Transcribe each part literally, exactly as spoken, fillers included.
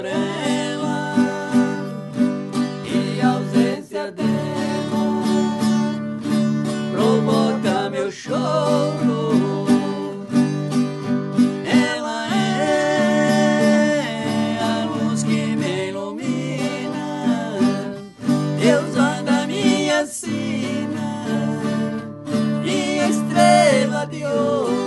ela e a ausência dela provoca meu choro. Ela é a luz que me ilumina, deusa da minha sina e estrela de ouro.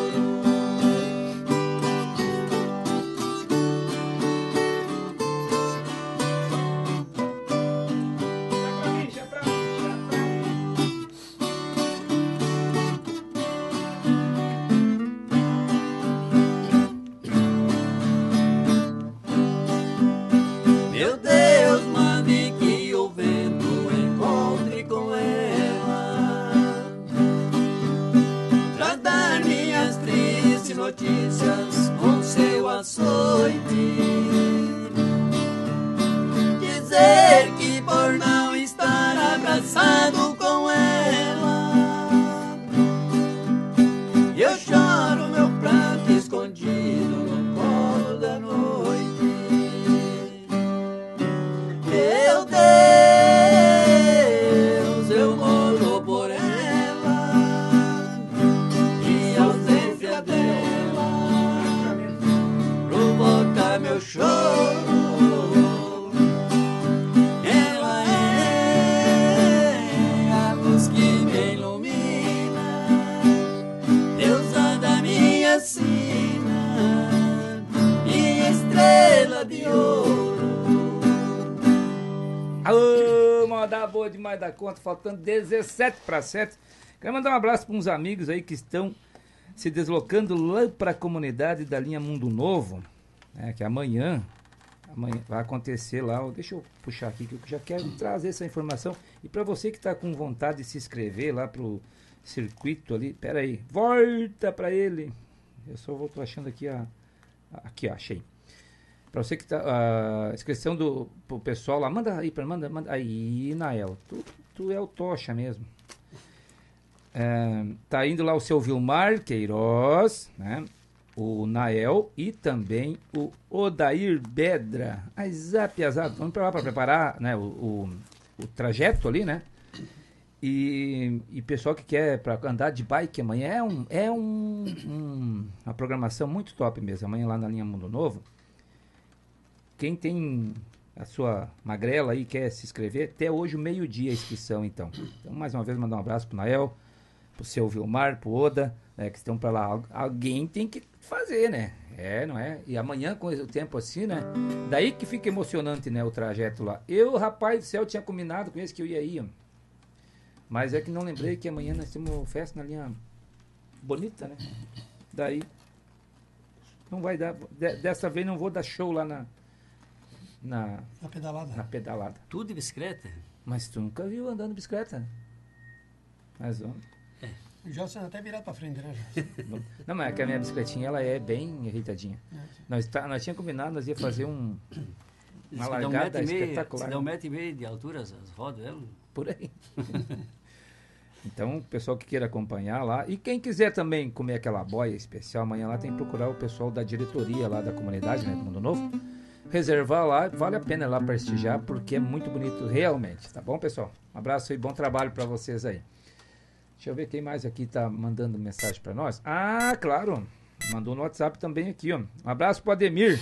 Meu Deus, mande que o vento encontre com ela pra dar minhas tristes notícias com seu açoite, dizer que por não estar abraçado com ela eu choro meu pranto escondido no colo da noite. Meu Deus, eu morro por ela e a ausência dela provoca meu choro. Ela é a luz que me ilumina, deusa da minha sina e estrela de ouro. Alô, moda boa demais da conta, faltando dezessete para sete. Quero mandar um abraço para uns amigos aí que estão se deslocando lá para a comunidade da linha Mundo Novo, né, que amanhã, amanhã vai acontecer lá. Deixa eu puxar aqui que eu já quero trazer essa informação. E para você que está com vontade de se inscrever lá pro circuito ali, pera aí, volta para ele. Eu só vou tô achando aqui a aqui, ó, achei. Para você que tá, a inscrição do pro pessoal lá, manda aí, pra, manda, manda aí, Nael, tu, tu é o tocha mesmo. É, tá indo lá o seu Vilmar Queiroz, né? O Nael e também o Odair Bedra. A zap, zap, vamos para lá para preparar, né, o, o, o trajeto ali, né? E, e pessoal que quer para andar de bike amanhã é, um, é um, um, uma programação muito top mesmo. Amanhã lá na linha Mundo Novo. Quem tem a sua magrela aí quer se inscrever, até hoje o meio-dia a inscrição, então. Então, mais uma vez, mandar um abraço pro Nael, pro seu Vilmar, pro Oda, né, que estão para lá. Alguém tem que fazer, né? É, não é? E amanhã, com o tempo assim, né? Daí que fica emocionante, né, o trajeto lá. Eu, rapaz do céu, tinha combinado com esse que eu ia ir, ó. Mas é que não lembrei que amanhã nós temos festa na linha Bonita, né? Daí, não vai dar. De, dessa vez não vou dar show lá na... Na, na pedalada. Na pedalada. Tudo de bicicleta? Mas tu nunca viu andando de bicicleta? Mas vamos. É. O Josson até virado pra frente, né, Josson? Não, mas é que a minha bicicletinha ela é bem irritadinha. É. Nós, tá, nós tínhamos combinado, nós ia fazer um, uma largada um espetacular. Se dá um metro e meio de altura as, as rodas dela? Por aí. Então, o pessoal que queira acompanhar lá. E quem quiser também comer aquela boia especial, amanhã lá tem que procurar o pessoal da diretoria lá da comunidade, né, do Mundo Novo. Reservar lá, vale a pena ir lá prestigiar, porque é muito bonito realmente, tá bom, pessoal? Um abraço e bom trabalho para vocês aí. Deixa eu ver quem mais aqui tá mandando mensagem para nós. Ah, claro, mandou no WhatsApp também aqui, ó. Um abraço pro Ademir.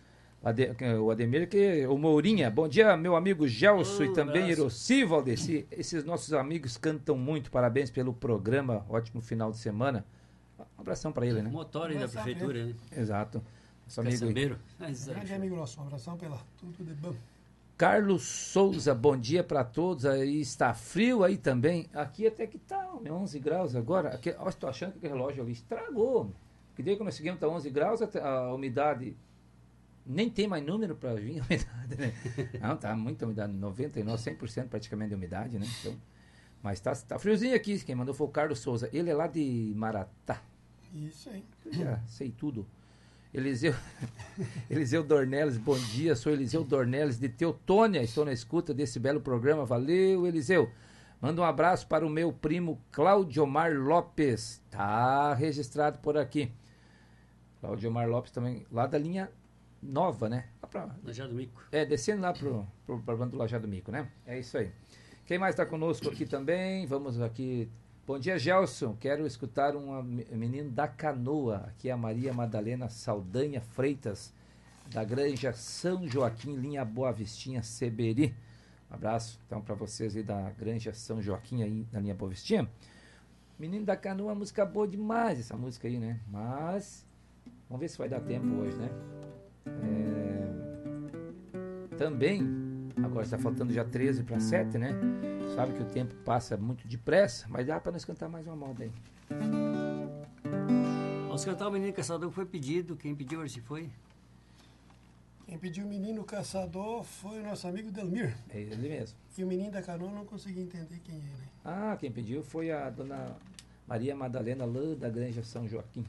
O Ademir, que o Mourinha. Bom dia, meu amigo Gelson oh, e também Eroci Valdeci. Esses nossos amigos cantam muito, parabéns pelo programa, ótimo final de semana. Um abração para ele, né? Motor da prefeitura, né? Exato. Nosso amigo, grande amigo nosso, um abração pela tudo de bom. Carlos Souza, bom dia para todos. Aí está frio aí também. Aqui até que tá onze graus agora. Aqui, ó, estou achando que o relógio ali estragou. Que desde que nós seguimos tá onze graus, a, a umidade nem tem mais número para vir a umidade, né? Não, tá muita umidade, noventa e nove, cem por cento praticamente de umidade, né? Então, mas tá, tá friozinho aqui. Quem mandou foi o Carlos Souza. Ele é lá de Maratá. Isso aí. Eu já sei tudo. Eliseu, Eliseu Dornelles, bom dia, sou Eliseu Dornelles de Teutônia, estou na escuta desse belo programa, valeu Eliseu. Manda um abraço para o meu primo Claudiomar Lopes, tá registrado por aqui. Claudiomar Lopes também, lá da linha Nova, né? Lá pra, Lajado do Mico. é, descendo lá pro, pro, pra banda do Lajado do Mico, né? É isso aí. Quem mais está conosco aqui também? Vamos aqui. Bom dia, Gelson. Quero escutar um menino da Canoa. Aqui é a Maria Madalena Saldanha Freitas, da Granja São Joaquim, linha Boa Vistinha, Seberi. Um abraço, então, para vocês aí da Granja São Joaquim, aí na linha Boa Vistinha. Menino da Canoa, música boa demais, essa música aí, né? Mas, vamos ver se vai dar tempo hoje, né? É... Também, agora está faltando já treze para sete, né? Sabe que o tempo passa muito depressa, mas dá para nós cantar mais uma moda aí. Vamos cantar o Menino Caçador que foi pedido. Quem pediu, se foi? Quem pediu o Menino Caçador foi o nosso amigo Delmir. É ele mesmo. E o Menino da Canoa não consegui entender quem é, né? Ah, quem pediu foi a dona Maria Madalena lá da Granja São Joaquim.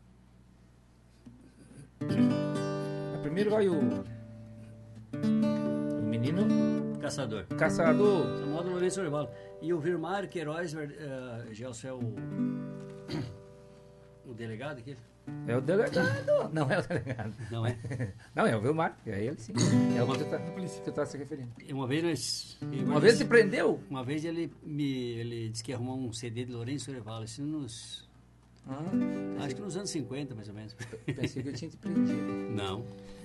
Primeiro vai o, o Menino Caçador. Caçador. Essa moda Lourenço Orivaldo. E o Virmar Queiroz, uh, Gelson, é o, o delegado aqui? É o delegado. Não é o delegado. Não é? Não, é o Vilmar. É ele sim. É o que você está se referindo. Uma vez nós... Uma vez se prendeu? Uma vez ele me ele disse que ia arrumar um C D de Lourenço Orivaldo. Isso nos... Ah, acho que nos anos cinquenta, mais ou menos. Pensei que eu tinha te prendido. Não.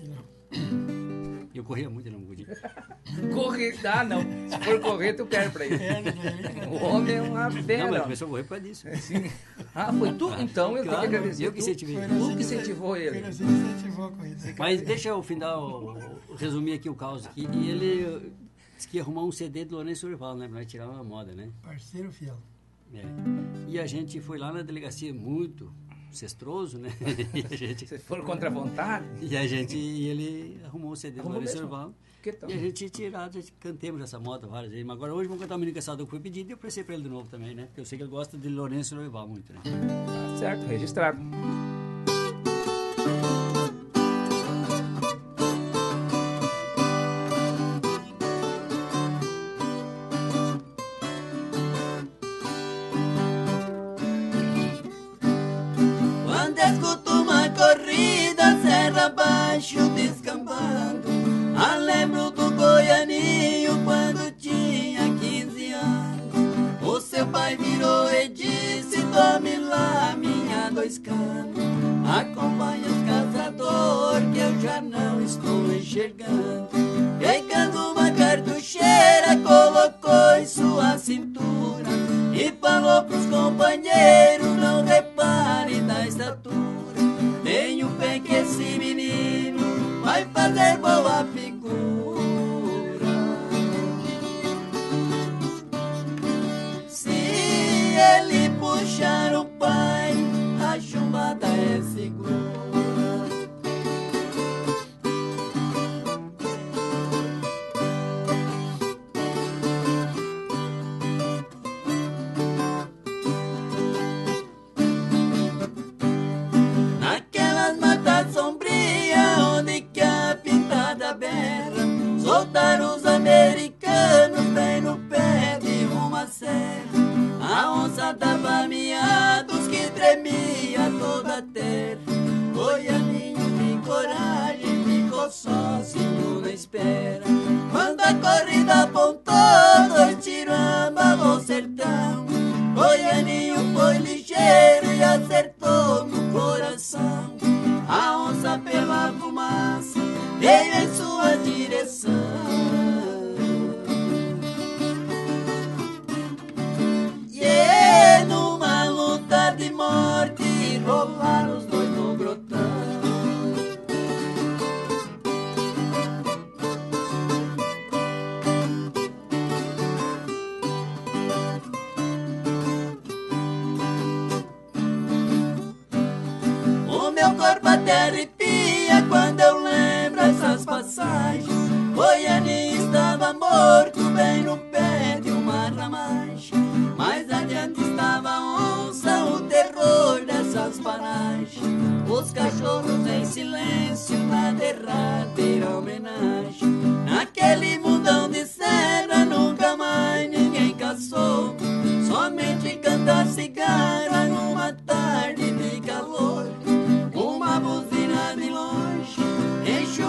Eu corria muito, ele não podia. Correr, ah não. Se for correr, tu perde pra ele. O homem é uma fera. Não, mas começou a correr por causa disso. Sim. Ah, foi tu? Então eu tenho que agradecer. Eu que incentivei. Tu que incentivou ele. Foi assim que incentivou a corrida. Mas deixa eu final, resumir aqui o caos aqui. E ele disse que ia arrumar um C D de Lourenço Orivaldo, né? Pra nós tirar uma moda, né? Parceiro fiel. É. E a gente foi lá na delegacia muito cestroso, né? E a gente... Vocês foram contra a vontade? E a gente, e ele arrumou o C D do Arrumou Lourenço mesmo? Orivaldo. Que tal? E a gente tirado, a gente cantemos essa moda várias vezes. Mas agora hoje vamos cantar o Menino Caçador que foi pedido e eu prestei pra ele de novo também, né? Porque eu sei que ele gosta de Lourenço Orivaldo muito, né? Tá certo, registrado. Quando escuto uma corrida, serra abaixo descambando, ah, lembro do Goianinho quando tinha quinze anos. O seu pai virou e disse: tome lá minha dois canos, acompanha os caçadores que eu já não estou enxergando. Pegando uma cartucheira, colocou em sua cintura e falou pros companheiros: não repare da estatura, tenho fé que esse menino vai fazer boa figura. Se ele puxar o pai, a chumbada é segura. Naquelas matas sombrias onde que a pintada berra, soltaram os americanos bem no pé de uma serra. A onça dava miados que tremia toda a terra. Goianinho de coragem ficou sozinho na espera. Quando a corrida apontou, dois tiros abalou o sertão. Goianinho foi ligeiro e acertou no coração. A onça pela fumaça veio em sua direção. E numa luta de morte rolaram os dois no grotão. O meu corpo até arrepia quando eu lembro essas passagens. Goianinho estava morto bem no pé de uma ramagem. Mais adiante estava a onça, o terror dessas paragens. Os cachorros em silêncio na derradeira homenagem. Naquele mundão de serra nunca mais ninguém caçou. Somente cantar cigarra numa tarde de calor. Uma buzina de longe enche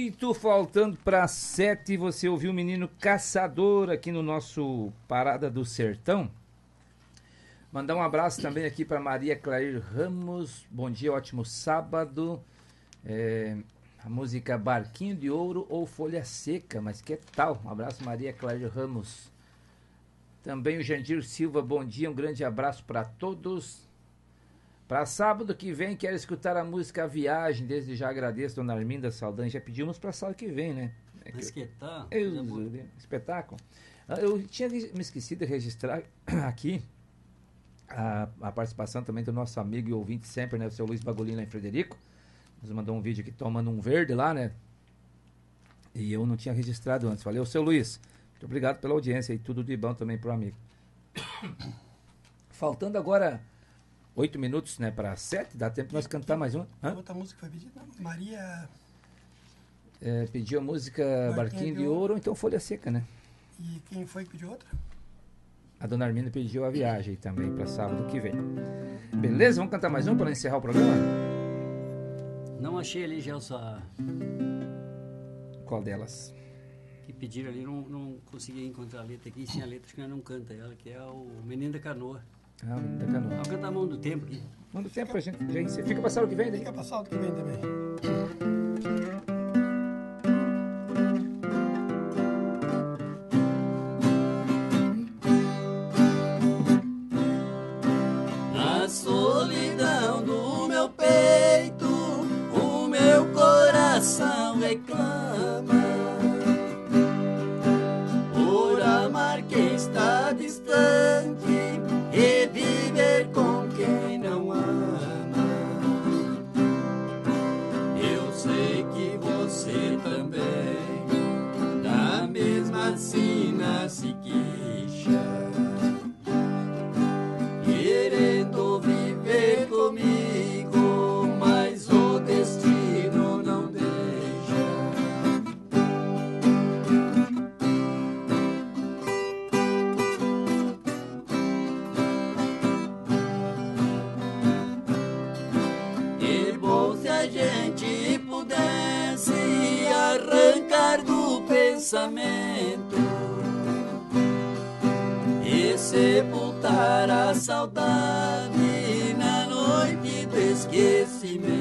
Oito faltando para sete, você ouviu o Menino Caçador aqui no nosso Parada do Sertão. Mandar um abraço também aqui para Maria Clair Ramos. Bom dia, ótimo sábado. É, a música Barquinho de Ouro ou Folha Seca, mas que tal? Um abraço, Maria Clair Ramos. Também o Jandir Silva, bom dia, um grande abraço para todos. Para sábado que vem, quero escutar a música Viagem. Desde já agradeço, dona Arminda Saldanha. Já pedimos para sábado que vem, né? É Mas que tal? Eu, espetáculo. Eu tinha me esquecido de registrar aqui a, a participação também do nosso amigo e ouvinte sempre, né? O seu Luiz Bagolino lá em Frederico. Nos mandou um vídeo aqui tomando um verde lá, né? E eu não tinha registrado antes. Valeu, seu Luiz. Muito obrigado pela audiência e tudo de bom também pro amigo. Faltando agora oito minutos, né, para sete, dá tempo de nós cantar mais uma. Hã? Outra música foi pedida? Maria... É, pediu a música Barquinho, Barquinho de, de Ouro, ou então Folha Seca, né? E quem foi que pediu outra? A dona Arminda pediu a Viagem também para sábado que vem. Beleza? Vamos cantar mais um para encerrar o programa? Não achei ali, Gelson, a... Qual delas? Que pediram ali, não, não consegui encontrar a letra aqui. Sem a letra, acho que nós não canta ela, que é o Menino da Canoa. Ah, o Menino da Canoa. Vamos cantar a Mão do Tempo aqui. Manda o tempo pra gente. gente fica pra sábado que vem, daí? Fica pra sábado que vem também. Na solidão do meu peito, o meu coração reclama por amar quem está distante e viver com quem não ama. Eu sei que você também da mesma sina se queixa, querendo viver comigo, mas o destino não deixa. Que bom se a gente pudesse arrancar do pensamento e sepultar a saudade na noite do esquecimento.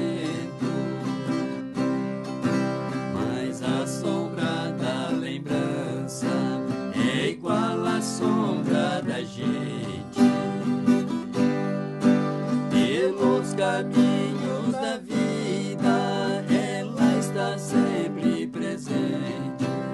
Mas a sombra da lembrança é igual à sombra da gente. Pelos caminhos da vida ela está sempre presente.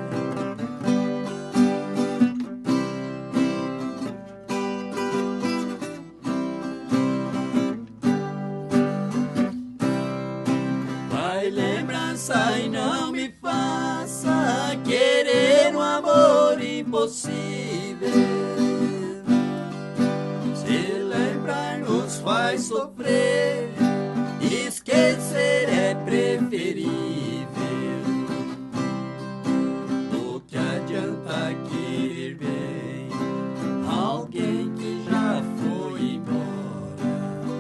Vai lembrança e não me faça querer um amor impossível. Se lembrar nos faz sofrer, esquecer é preferível. O que adianta querer bem alguém que já foi embora?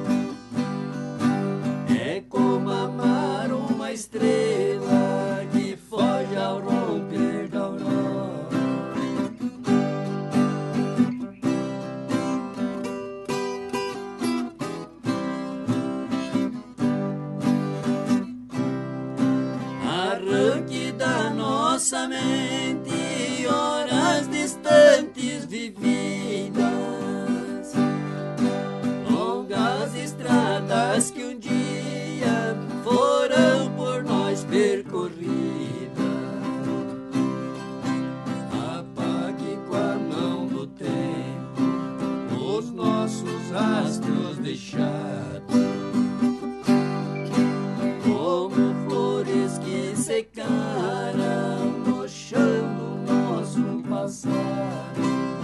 É como amar uma estrela que foge ao romper da aurora. Arranque da nossa mente horas distantes vividas, longas estradas que um dia foram por nós percorridas. Apague com a mão do tempo os nossos rastros deixados, como flores que secaram no chão do nosso passado.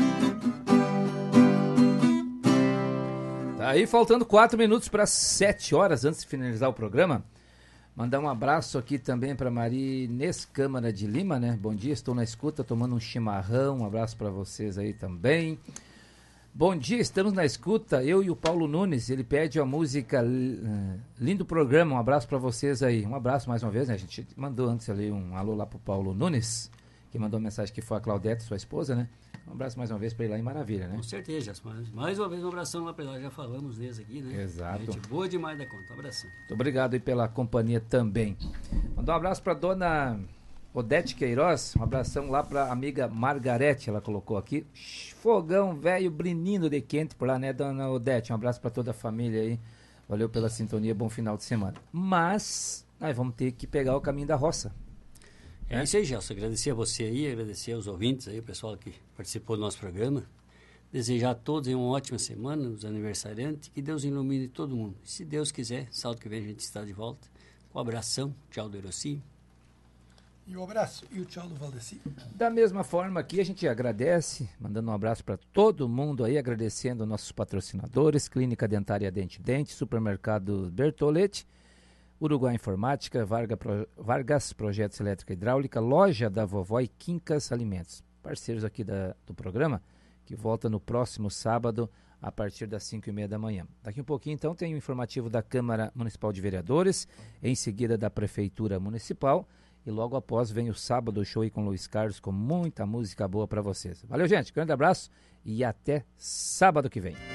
Tá aí faltando quatro minutos para sete horas antes de finalizar o programa. Mandar um abraço aqui também para Marinês Câmara de Lima, né? Bom dia, estou na escuta, tomando um chimarrão. Um abraço para vocês aí também. Bom dia, estamos na escuta, eu e o Paulo Nunes, ele pede a música uh, Lindo Programa, um abraço para vocês aí, um abraço mais uma vez, né? A gente mandou antes ali um alô lá pro Paulo Nunes, que mandou uma mensagem que foi a Claudete, sua esposa, né? Um abraço mais uma vez para ele lá em Maravilha, né? Com certeza, mais, mais uma vez um abração lá para nós, já falamos deles aqui, né? Exato. Gente boa demais da conta, um abração. Muito obrigado aí pela companhia também. Mandar um abraço para dona Odete Queiroz, um abração lá para amiga Margarete, ela colocou aqui. Fogão velho brinindo de quente por lá, né, dona Odete? Um abraço para toda a família aí. Valeu pela sintonia, bom final de semana. Mas nós vamos ter que pegar o caminho da roça. É, é isso aí, Gelson. Agradecer a você aí, agradecer aos ouvintes aí, o pessoal que participou do nosso programa. Desejar a todos aí uma ótima semana, os aniversariantes, que Deus ilumine todo mundo. E se Deus quiser, sábado que vem a gente está de volta. Um abração, tchau do Eroci. E um abraço e o tchau do Valdeci. Da mesma forma aqui a gente agradece, mandando um abraço para todo mundo aí, agradecendo nossos patrocinadores, Clínica Dentária Dente Dente, Supermercado Bertolete, Uruguai Informática, Varga Pro, Vargas Projetos Elétrica e Hidráulica, Loja da Vovó e Quincas Alimentos. Parceiros aqui da, do programa, que volta no próximo sábado, a partir das cinco e meia da manhã. Daqui um pouquinho, então, tem o informativo da Câmara Municipal de Vereadores, em seguida da Prefeitura Municipal, e logo após vem o Sábado Show aí com Luiz Carlos, com muita música boa para vocês. Valeu, gente, grande abraço e até sábado que vem.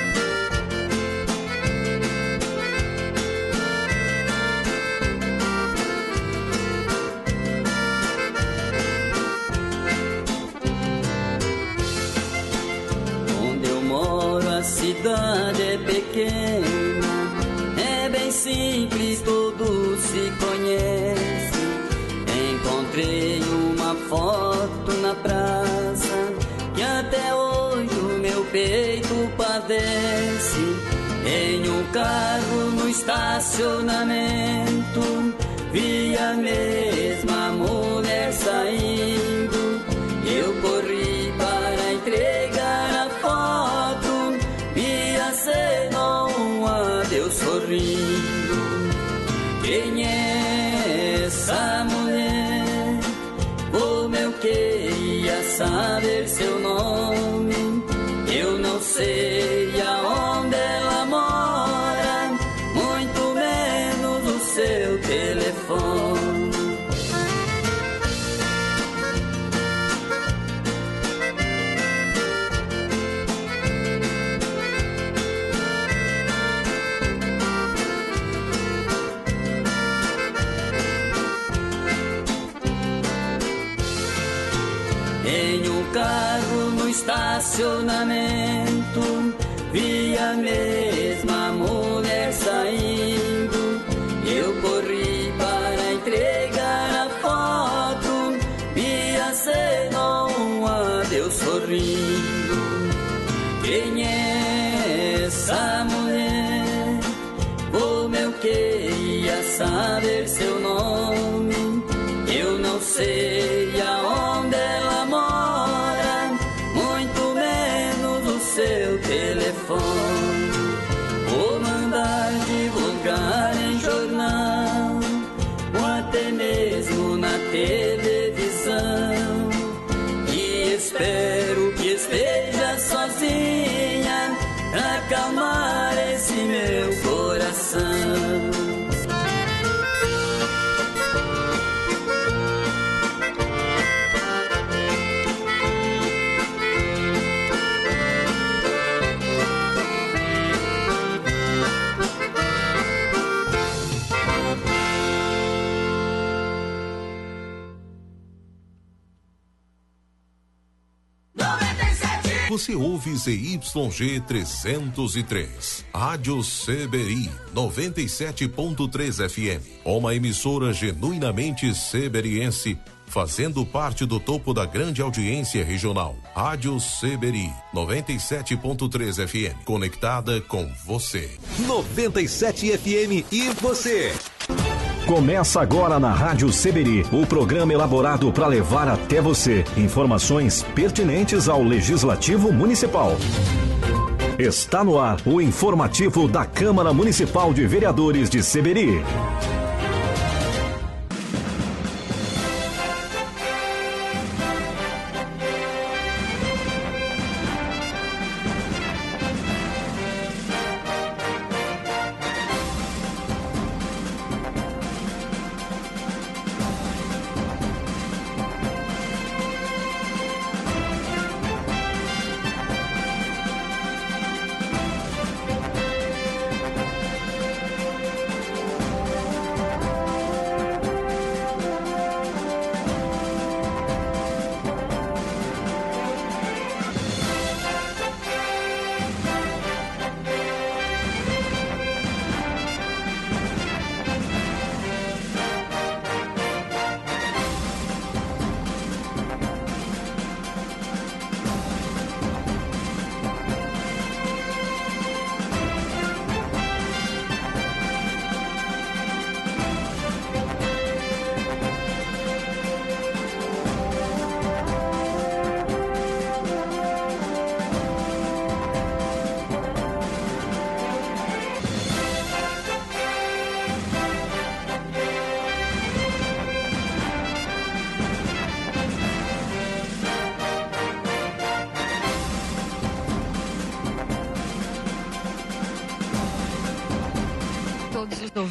Onde eu moro a cidade é pequena, é bem simples, todos se conhecem. Encontrei uma foto na praça que até hoje o meu peito padece. Em um carro no estacionamento vi a mesma mulher saindo. Eu corri para entregar a foto, vi a cena um adeus sorrindo. Quem é essa mulher? Como eu queria saber seu nome. Eu não sei aonde ela mora, muito menos o seu telefone. Em um carro no estacionamento vi a mesma mulher saindo. Eu corri para entregar a foto, vi a cena um adeus sorrindo. Quem é essa mulher? Como eu queria saber seu nome. Eu não sei aonde ela mora, muito menos o seu telefone. Vou mandar divulgar em jornal, ou até mesmo na televisão. E espero que esteja sozinha pra acalmar esse meu coração. Você ouve Z Y G trezentos e três, Rádio Seberi, noventa e sete ponto três F M, uma emissora genuinamente seberiense, fazendo parte do topo da grande audiência regional. Rádio Seberi, noventa e sete ponto três F M, conectada com você. noventa e sete F M e você. Começa agora na Rádio Seberi, o programa elaborado para levar até você informações pertinentes ao Legislativo Municipal. Está no ar o informativo da Câmara Municipal de Vereadores de Seberi.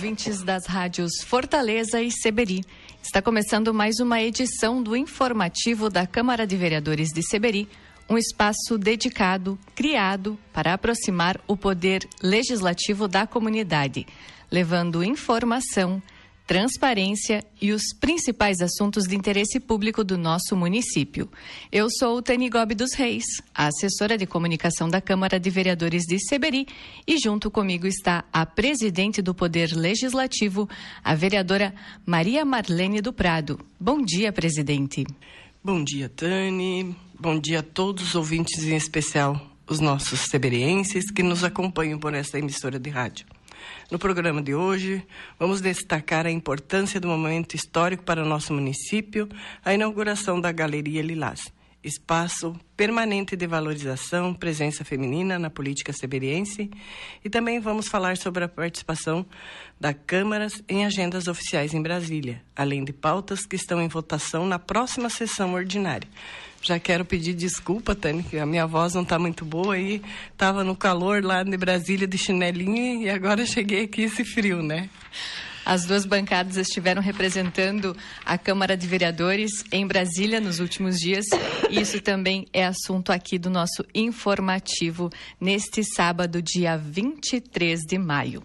ouvintes das rádios Fortaleza e Seberi. Está começando mais uma edição do informativo da Câmara de Vereadores de Seberi, um espaço dedicado, criado para aproximar o poder legislativo da comunidade, levando informação, transparência e os principais assuntos de interesse público do nosso município. Eu sou Tani Gobi dos Reis, a assessora de comunicação da Câmara de Vereadores de Seberi, e junto comigo está a presidente do Poder Legislativo, a vereadora Maria Marlene do Prado. Bom dia, presidente. Bom dia, Tani. Bom dia a todos os ouvintes, em especial os nossos seberienses que nos acompanham por esta emissora de rádio. No programa de hoje, vamos destacar a importância do momento histórico para o nosso município, a inauguração da Galeria Lilás, espaço permanente de valorização, presença feminina na política seberiense, e também vamos falar sobre a participação da Câmara em agendas oficiais em Brasília, além de pautas que estão em votação na próxima sessão ordinária. Já quero pedir desculpa, Tânia, que a minha voz não está muito boa e estava no calor lá de Brasília de chinelinho e agora cheguei aqui esse frio, né? As duas bancadas estiveram representando a Câmara de Vereadores em Brasília nos últimos dias, e isso também é assunto aqui do nosso informativo neste sábado, dia vinte e três de maio.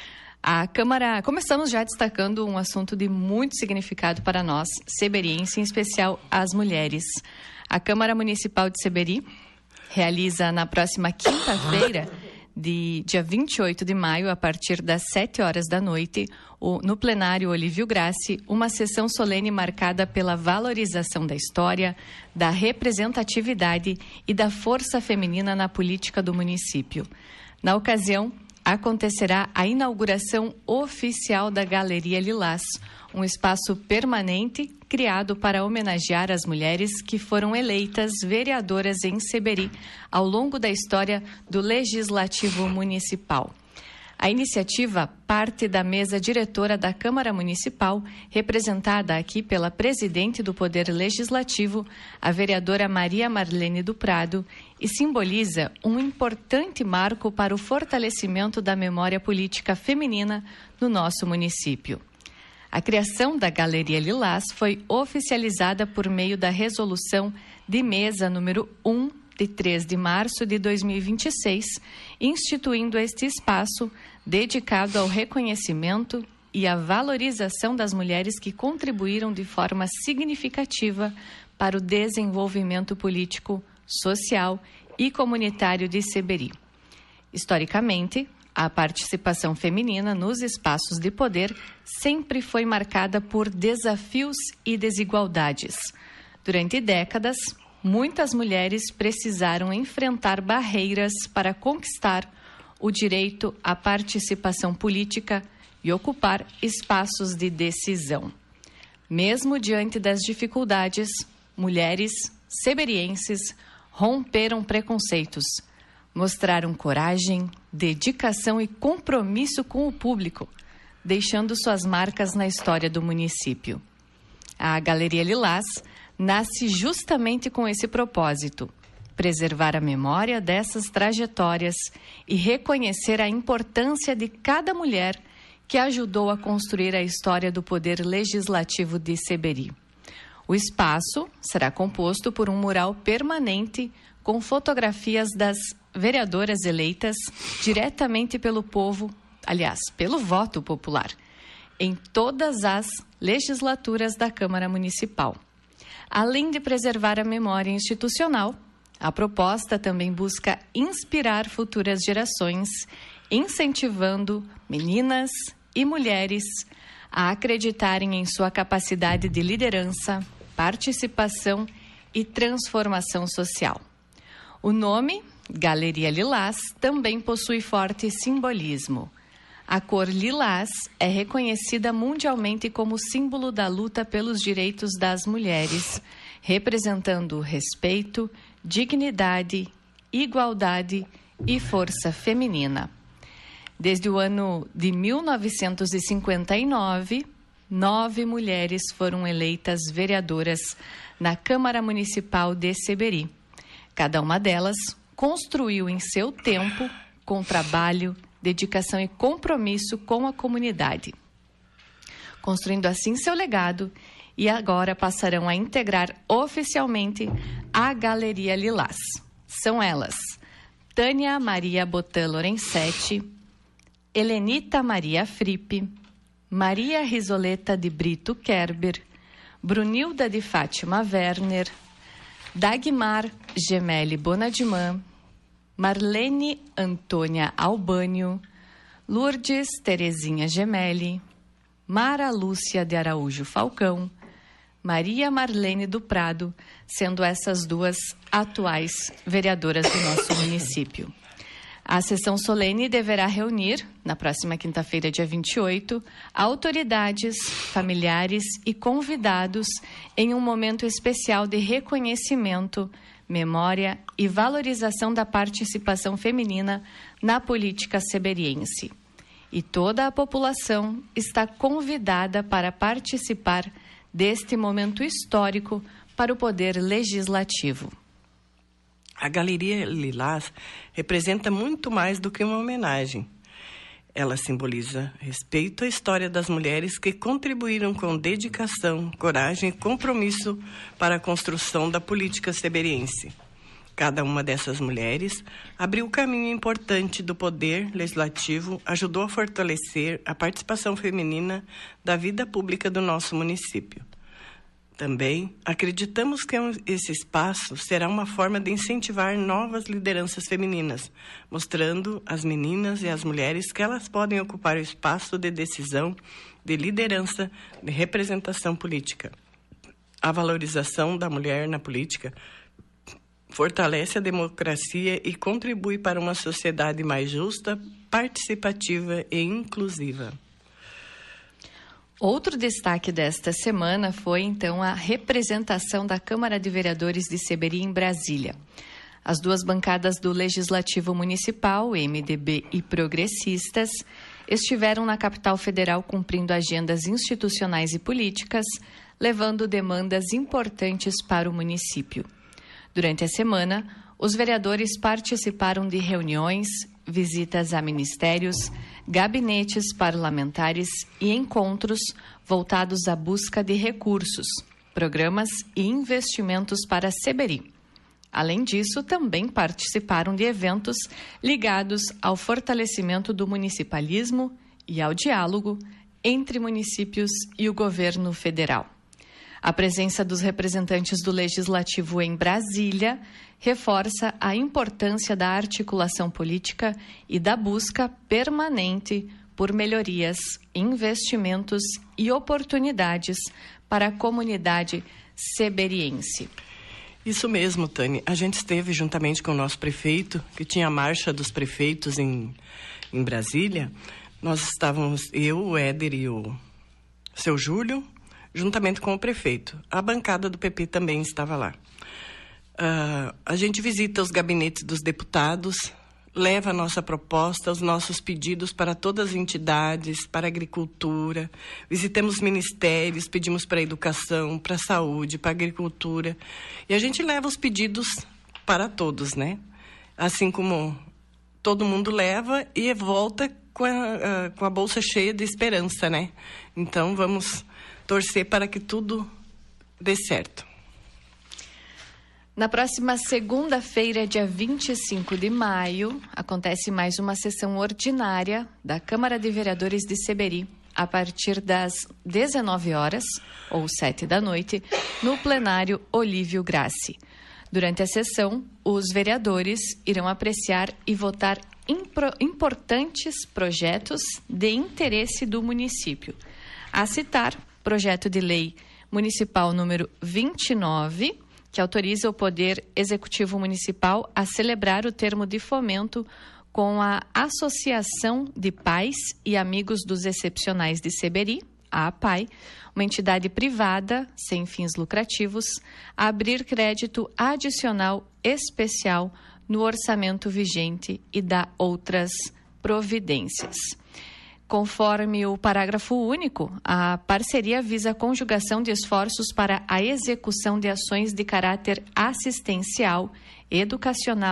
A Câmara, começamos já destacando um assunto de muito significado para nós, seberiense, em especial as mulheres. A Câmara Municipal de Seberi realiza na próxima quinta-feira, de dia vinte e oito de maio, a partir das sete horas da noite, o, no plenário Olívio Grassi, uma sessão solene marcada pela valorização da história, da representatividade e da força feminina na política do município. Na ocasião, acontecerá a inauguração oficial da Galeria Lilás, um espaço permanente criado para homenagear as mulheres que foram eleitas vereadoras em Seberi ao longo da história do Legislativo Municipal. A iniciativa parte da mesa diretora da Câmara Municipal, representada aqui pela presidente do Poder Legislativo, a vereadora Maria Marlene do Prado, e simboliza um importante marco para o fortalecimento da memória política feminina no nosso município. A criação da Galeria Lilás foi oficializada por meio da resolução de mesa número um, de três de março de dois mil e vinte e seis, instituindo este espaço dedicado ao reconhecimento e à valorização das mulheres que contribuíram de forma significativa para o desenvolvimento político, social e comunitário de Seberi. Historicamente, a participação feminina nos espaços de poder sempre foi marcada por desafios e desigualdades. Durante décadas, muitas mulheres precisaram enfrentar barreiras para conquistar o direito à participação política e ocupar espaços de decisão. Mesmo diante das dificuldades, mulheres seberienses romperam preconceitos, mostraram coragem, dedicação e compromisso com o público, deixando suas marcas na história do município. A Galeria Lilás nasce justamente com esse propósito: preservar a memória dessas trajetórias e reconhecer a importância de cada mulher que ajudou a construir a história do Poder Legislativo de Seberi. O espaço será composto por um mural permanente com fotografias das vereadoras eleitas diretamente pelo povo, aliás, pelo voto popular, em todas as legislaturas da Câmara Municipal. Além de preservar a memória institucional, a proposta também busca inspirar futuras gerações, incentivando meninas e mulheres a acreditarem em sua capacidade de liderança, participação e transformação social. O nome, Galeria Lilás, também possui forte simbolismo. A cor lilás é reconhecida mundialmente como símbolo da luta pelos direitos das mulheres, representando respeito, dignidade, igualdade e força feminina. Desde o ano de mil novecentos e cinquenta e nove, nove mulheres foram eleitas vereadoras na Câmara Municipal de Seberi. Cada uma delas construiu em seu tempo, com trabalho, dedicação e compromisso com a comunidade, construindo assim seu legado, e agora passarão a integrar oficialmente a Galeria Lilás. São elas: Tânia Maria Botan Lorenzetti, Helenita Maria Frippe, Maria Risoleta de Brito Kerber, Brunilda de Fátima Werner, Dagmar Gemelli Bonadiman, Marlene Antônia Albânio, Lourdes Terezinha Gemelli, Mara Lúcia de Araújo Falcão, Maria Marlene do Prado, sendo essas duas atuais vereadoras do nosso município. A sessão solene deverá reunir, na próxima quinta-feira, dia vinte e oito, autoridades, familiares e convidados em um momento especial de reconhecimento, memória e valorização da participação feminina na política seberiense. E toda a população está convidada para participar deste momento histórico para o Poder Legislativo. A Galeria Lilás representa muito mais do que uma homenagem. Ela simboliza respeito à história das mulheres que contribuíram com dedicação, coragem e compromisso para a construção da política seberiense. Cada uma dessas mulheres abriu caminho importante do poder legislativo, ajudou a fortalecer a participação feminina da vida pública do nosso município. Também acreditamos que esse espaço será uma forma de incentivar novas lideranças femininas, mostrando às meninas e às mulheres que elas podem ocupar o espaço de decisão, de liderança, de representação política. A valorização da mulher na política fortalece a democracia e contribui para uma sociedade mais justa, participativa e inclusiva. Outro destaque desta semana foi, então, a representação da Câmara de Vereadores de Seberi em Brasília. As duas bancadas do Legislativo Municipal, M D B e Progressistas, estiveram na capital federal cumprindo agendas institucionais e políticas, levando demandas importantes para o município. Durante a semana, os vereadores participaram de reuniões, visitas a ministérios, gabinetes parlamentares e encontros voltados à busca de recursos, programas e investimentos para Seberi. Além disso, também participaram de eventos ligados ao fortalecimento do municipalismo e ao diálogo entre municípios e o governo federal. A presença dos representantes do Legislativo em Brasília reforça a importância da articulação política e da busca permanente por melhorias, investimentos e oportunidades para a comunidade seberiense. Isso mesmo, Tânia. A gente esteve juntamente com o nosso prefeito, que tinha a marcha dos prefeitos em, em Brasília. Nós estávamos, eu, o Éder e o seu Júlio, juntamente com o prefeito. A bancada do P P também estava lá. Uh, a gente visita os gabinetes dos deputados, leva a nossa proposta, os nossos pedidos para todas as entidades, para a agricultura. Visitamos ministérios, pedimos para a educação, para a saúde, para a agricultura. E a gente leva os pedidos para todos, né? Assim como todo mundo leva e volta com a, uh, com a bolsa cheia de esperança, né? Então, vamos torcer para que tudo dê certo. Na próxima segunda-feira, dia vinte e cinco de maio, acontece mais uma sessão ordinária da Câmara de Vereadores de Seberi, a partir das dezenove horas, ou sete da noite, no plenário Olívio Grassi. Durante a sessão, os vereadores irão apreciar e votar impro- importantes projetos de interesse do município. A citar, projeto de lei municipal número vinte e nove, que autoriza o Poder Executivo Municipal a celebrar o termo de fomento com a Associação de Pais e Amigos dos Excepcionais de Seberi, a APAI, uma entidade privada, sem fins lucrativos, a abrir crédito adicional especial no orçamento vigente e dar outras providências. Conforme o parágrafo único, a parceria visa a conjugação de esforços para a execução de ações de caráter assistencial, educacional,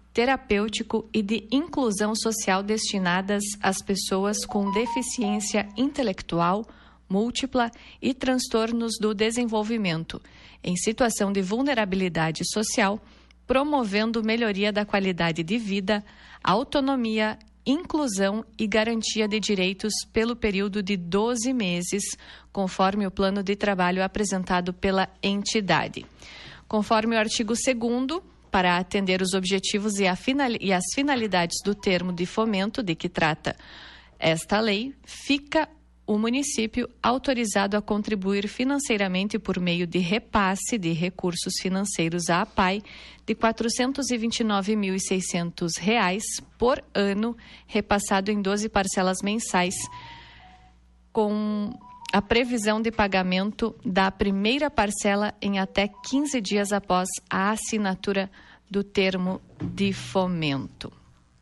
terapêutico e de inclusão social destinadas às pessoas com deficiência intelectual, múltipla e transtornos do desenvolvimento, em situação de vulnerabilidade social, promovendo melhoria da qualidade de vida, autonomia, inclusão e garantia de direitos pelo período de doze meses, conforme o plano de trabalho apresentado pela entidade. Conforme o artigo segundo, para atender os objetivos e, a final, e as finalidades do termo de fomento de que trata esta lei, fica o município autorizado a contribuir financeiramente por meio de repasse de recursos financeiros à APAI de quatrocentos e vinte e nove mil e seiscentos reais por ano, repassado em doze parcelas mensais, com a previsão de pagamento da primeira parcela em até quinze dias após a assinatura do termo de fomento.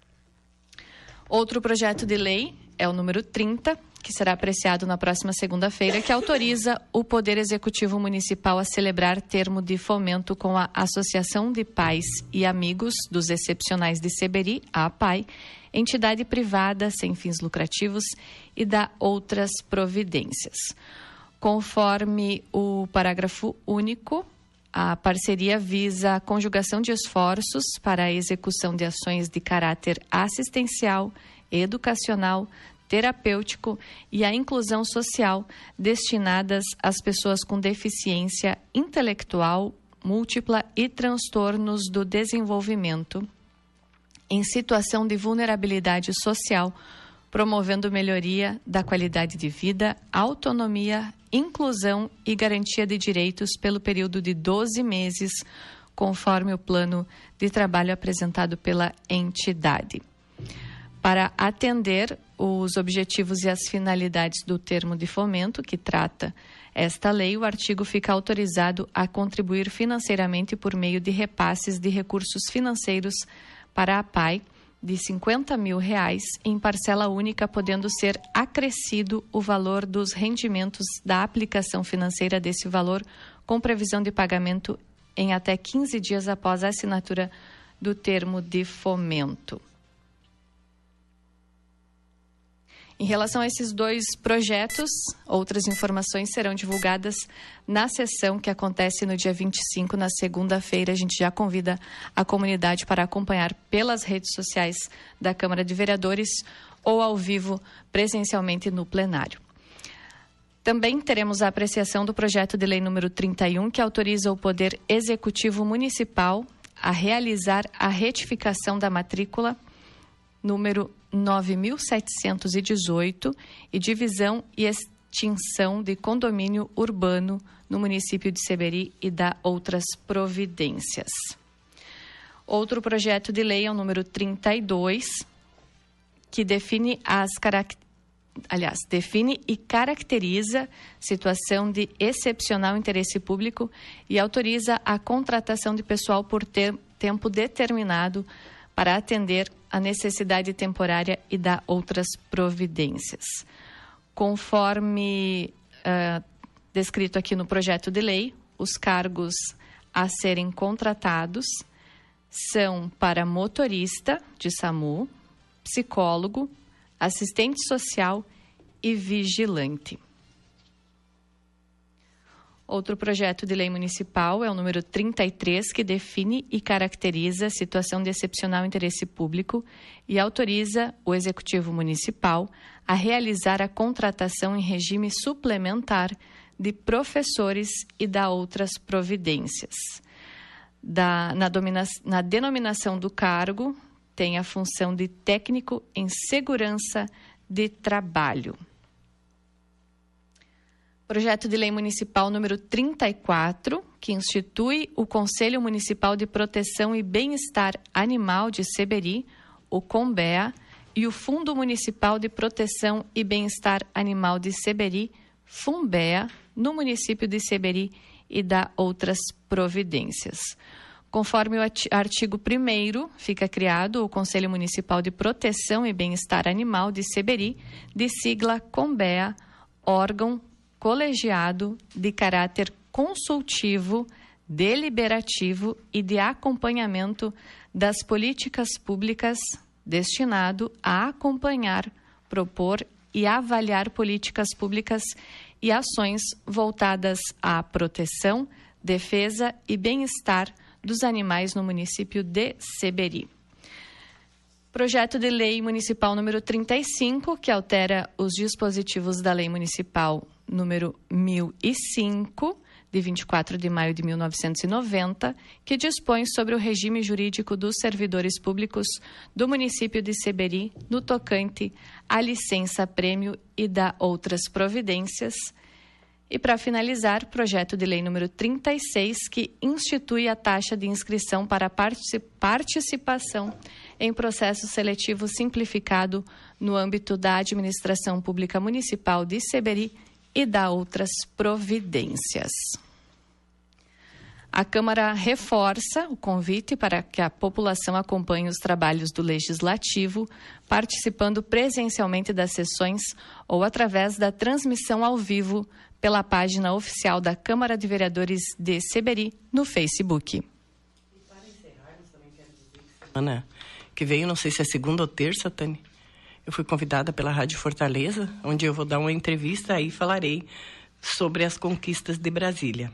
Outro projeto de lei é o número trinta, que será apreciado na próxima segunda-feira, que autoriza o Poder Executivo Municipal a celebrar termo de fomento com a Associação de Pais e Amigos dos Excepcionais de Seberi, a APAI, entidade privada sem fins lucrativos, e dá outras providências. Conforme o parágrafo único, a parceria visa a conjugação de esforços para a execução de ações de caráter assistencial, educacional, terapêutico e a inclusão social destinadas às pessoas com deficiência intelectual, múltipla e transtornos do desenvolvimento em situação de vulnerabilidade social, promovendo melhoria da qualidade de vida, autonomia, inclusão e garantia de direitos pelo período de doze meses, conforme o plano de trabalho apresentado pela entidade. Para atender os objetivos e as finalidades do termo de fomento que trata esta lei, o artigo fica autorizado a contribuir financeiramente por meio de repasses de recursos financeiros para a APAI de cinquenta mil reais em parcela única, podendo ser acrescido o valor dos rendimentos da aplicação financeira desse valor, com previsão de pagamento em até quinze dias após a assinatura do termo de fomento. Em relação a esses dois projetos, outras informações serão divulgadas na sessão que acontece no dia vinte e cinco, na segunda-feira. A gente já convida a comunidade para acompanhar pelas redes sociais da Câmara de Vereadores ou ao vivo presencialmente no plenário. Também teremos a apreciação do projeto de lei número trinta e um, que autoriza o Poder Executivo Municipal a realizar a retificação da matrícula número nove mil setecentos e dezoito e divisão e extinção de condomínio urbano no município de Seberi e dá outras providências. Outro projeto de lei é o número trinta e dois, que define as características aliás, define e caracteriza situação de excepcional interesse público e autoriza a contratação de pessoal por ter, tempo determinado para atender a necessidade temporária e dar outras providências. Conforme uh, descrito aqui no projeto de lei, os cargos a serem contratados são para motorista de SAMU, psicólogo, assistente social e vigilante. Outro projeto de lei municipal é o número trinta e três, que define e caracteriza a situação de excepcional interesse público e autoriza o Executivo Municipal a realizar a contratação em regime suplementar de professores e dá outras providências. Da, na, domina, na denominação do cargo, tem a função de técnico em segurança de trabalho. Projeto de lei municipal número trinta e quatro, que institui o Conselho Municipal de Proteção e Bem-Estar Animal de Seberi, o CONBEA, e o Fundo Municipal de Proteção e Bem-Estar Animal de Seberi, FUNBEA, no município de Seberi e dá outras providências. Conforme o artigo primeiro, fica criado o Conselho Municipal de Proteção e Bem-Estar Animal de Seberi, de sigla CONBEA, órgão colegiado de caráter consultivo, deliberativo e de acompanhamento das políticas públicas destinado a acompanhar, propor e avaliar políticas públicas e ações voltadas à proteção, defesa e bem-estar dos animais no município de Seberi. Projeto de Lei Municipal número trinta e cinco, que altera os dispositivos da Lei Municipal número mil e cinco, de vinte e quatro de maio de mil novecentos e noventa, que dispõe sobre o regime jurídico dos servidores públicos do município de Seberi, no tocante à licença-prêmio e da outras providências. E, para finalizar, projeto de lei número trinta e seis, que institui a taxa de inscrição para participação em processo seletivo simplificado no âmbito da administração pública municipal de Seberi e da outras providências. A Câmara reforça o convite para que a população acompanhe os trabalhos do Legislativo, participando presencialmente das sessões ou através da transmissão ao vivo pela página oficial da Câmara de Vereadores de Seberi no Facebook. E para encerrarmos, também quero dizer que semana que veio, não sei se é segunda ou terça, Tânia, eu fui convidada pela Rádio Fortaleza, onde eu vou dar uma entrevista e falarei sobre as conquistas de Brasília.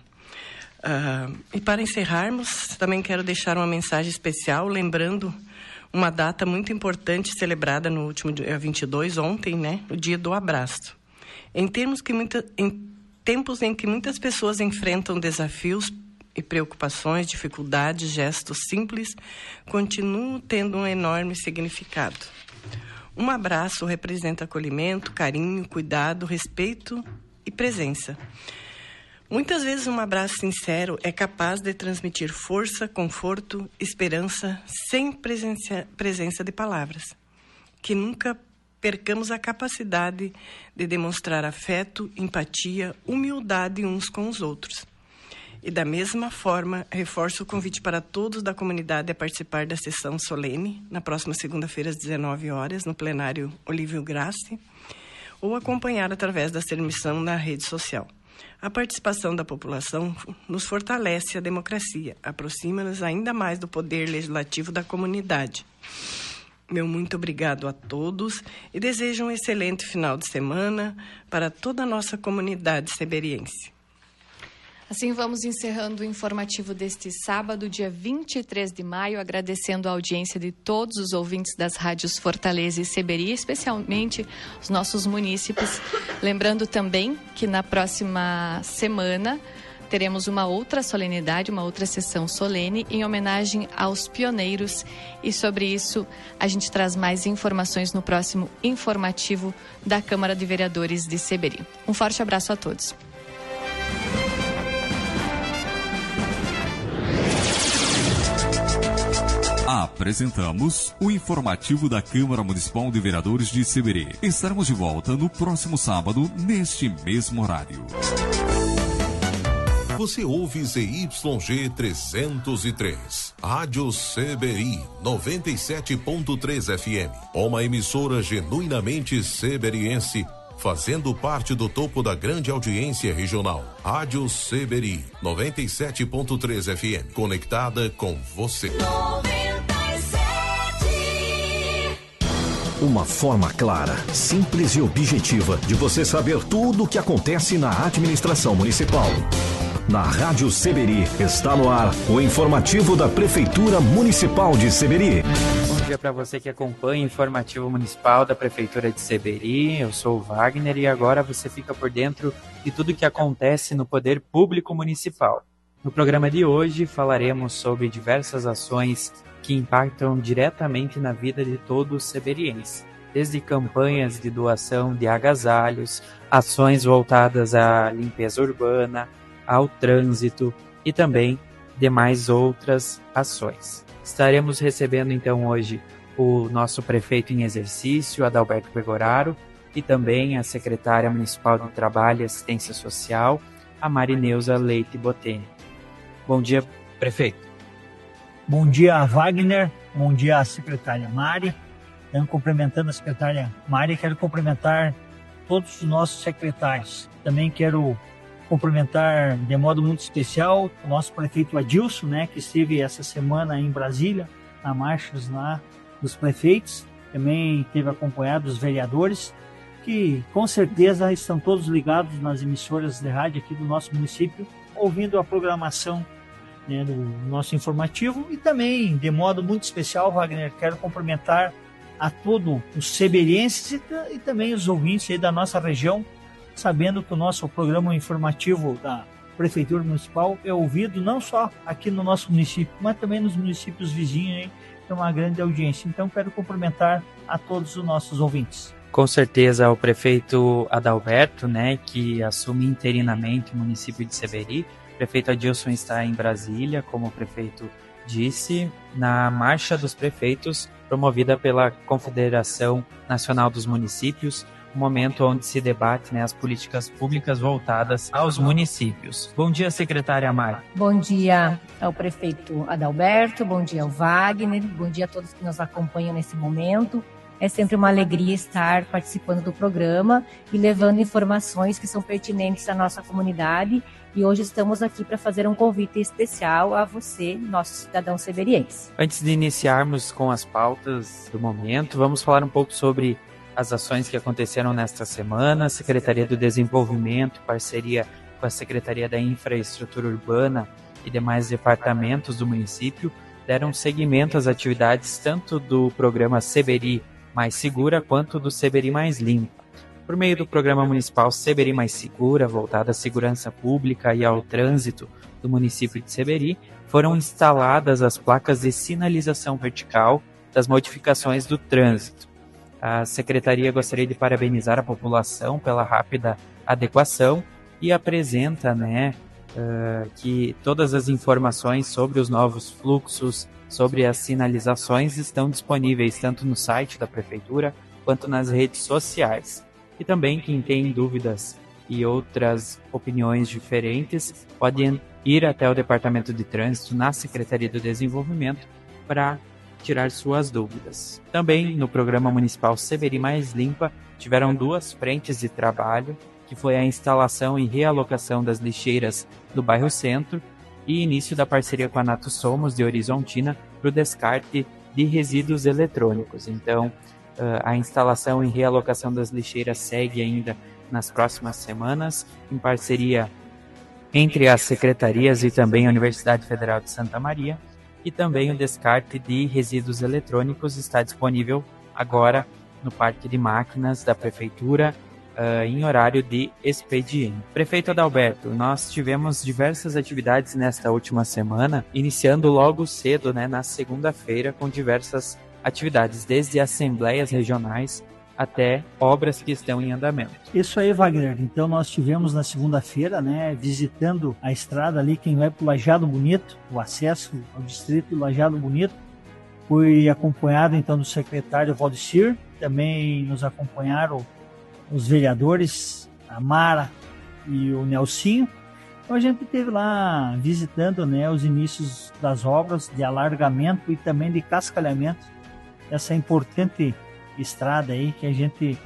Uh, e para encerrarmos, também quero deixar uma mensagem especial, lembrando uma data muito importante celebrada no último dia vinte e dois, ontem, né, o Dia do Abraço. Em, termos que muita, em tempos em que muitas pessoas enfrentam desafios e preocupações, dificuldades, gestos simples continuam tendo um enorme significado. Um abraço representa acolhimento, carinho, cuidado, respeito e presença. Muitas vezes um abraço sincero é capaz de transmitir força, conforto, esperança, sem presença, presença de palavras. Que nunca percamos a capacidade de demonstrar afeto, empatia, humildade uns com os outros. E da mesma forma, reforço o convite para todos da comunidade a participar da sessão solene, na próxima segunda-feira às dezenove horas, no plenário Olívio Grassi, ou acompanhar através da transmissão na rede social. A participação da população nos fortalece a democracia, aproxima-nos ainda mais do poder legislativo da comunidade. Meu muito obrigado a todos e desejo um excelente final de semana para toda a nossa comunidade seberiense. Assim vamos encerrando o informativo deste sábado, dia vinte e três de maio, agradecendo a audiência de todos os ouvintes das rádios Fortaleza e Seberi, especialmente os nossos munícipes. Lembrando também que na próxima semana teremos uma outra solenidade, uma outra sessão solene em homenagem aos pioneiros, e sobre isso a gente traz mais informações no próximo informativo da Câmara de Vereadores de Seberi. Um forte abraço a todos. Apresentamos o informativo da Câmara Municipal de Vereadores de Seberi. Estaremos de volta no próximo sábado, neste mesmo horário. Você ouve Z Y G trezentos e três, Rádio Seberi, noventa e sete ponto três F M, uma emissora genuinamente seberiense, fazendo parte do topo da grande audiência regional. Rádio Seberi, noventa e sete ponto três F M, conectada com você. Uma forma clara, simples e objetiva de você saber tudo o que acontece na administração municipal. Na Rádio Seberi está no ar o informativo da Prefeitura Municipal de Seberi. Bom dia para você que acompanha o informativo municipal da Prefeitura de Seberi. Eu sou o Wagner e agora você fica por dentro de tudo o que acontece no Poder Público Municipal. No programa de hoje falaremos sobre diversas ações que impactam diretamente na vida de todo o seberiense, desde campanhas de doação de agasalhos, ações voltadas à limpeza urbana, ao trânsito e também demais outras ações. Estaremos recebendo então hoje o nosso prefeito em exercício, Adalberto Pegoraro, e também a secretária municipal do Trabalho e Assistência Social, a Marineuza Leite Boteni. Bom dia, prefeito. Bom dia, Wagner. Bom dia, à secretária Mari. Então, cumprimentando a secretária Mari, quero cumprimentar todos os nossos secretários. Também quero cumprimentar de modo muito especial o nosso prefeito Adilson, né, que esteve essa semana em Brasília, na marchas lá dos prefeitos, também teve acompanhado os vereadores, que com certeza estão todos ligados nas emissoras de rádio aqui do nosso município, ouvindo a programação, né, do nosso informativo. E também, de modo muito especial, Wagner, quero cumprimentar a todos os seberienses e, e também os ouvintes aí da nossa região, sabendo que o nosso programa informativo da Prefeitura Municipal é ouvido não só aqui no nosso município, mas também nos municípios vizinhos, hein? Tem uma grande audiência. Então, quero cumprimentar a todos os nossos ouvintes. Com certeza, o prefeito Adalberto, né, que assume interinamente o município de Seberi. O prefeito Adilson está em Brasília, como o prefeito disse, na Marcha dos Prefeitos, promovida pela Confederação Nacional dos Municípios, um momento onde se debate, né, as políticas públicas voltadas aos municípios. Bom dia, secretária Mari. Bom dia ao prefeito Adalberto, bom dia ao Wagner, bom dia a todos que nos acompanham nesse momento. É sempre uma alegria estar participando do programa e levando informações que são pertinentes à nossa comunidade. E hoje estamos aqui para fazer um convite especial a você, nosso cidadão seberiense. Antes de iniciarmos com as pautas do momento, vamos falar um pouco sobre as ações que aconteceram nesta semana. A Secretaria do Desenvolvimento, parceria com a Secretaria da Infraestrutura Urbana e demais departamentos do município, deram seguimento às atividades tanto do programa Seberi Mais Segura quanto do Seberi Mais Limpa. Por meio do programa municipal Seberi Mais Segura, voltado à segurança pública e ao trânsito do município de Seberi, foram instaladas as placas de sinalização vertical das modificações do trânsito. A Secretaria gostaria de parabenizar a população pela rápida adequação e apresenta, né, uh, que todas as informações sobre os novos fluxos, sobre as sinalizações estão disponíveis tanto no site da Prefeitura quanto nas redes sociais. E também quem tem dúvidas e outras opiniões diferentes pode ir até o Departamento de Trânsito na Secretaria do Desenvolvimento para tirar suas dúvidas. Também no programa municipal Seberi Mais Limpa tiveram duas frentes de trabalho, que foi a instalação e realocação das lixeiras do bairro Centro e início da parceria com a Nato Somos de Horizontina para o descarte de resíduos eletrônicos. Então, a instalação e realocação das lixeiras segue ainda nas próximas semanas, em parceria entre as secretarias e também a Universidade Federal de Santa Maria. E também o descarte de resíduos eletrônicos está disponível agora no Parque de Máquinas da Prefeitura, uh, em horário de expediente. Prefeito Adalberto, nós tivemos diversas atividades nesta última semana, iniciando logo cedo, né, na segunda-feira, com diversas atividades, desde assembleias regionais até obras que estão em andamento. Isso aí, Wagner. Então nós tivemos na segunda-feira, né, visitando a estrada ali, quem vai para o Lajeado Bonito, o acesso ao distrito do Lajeado Bonito. Fui acompanhado então do secretário Valdecir, também nos acompanharam os vereadores, a Mara e o Nelsinho. Então a gente esteve lá visitando, né, os inícios das obras de alargamento e também de cascalhamento dessa importante estrada aí que a gente,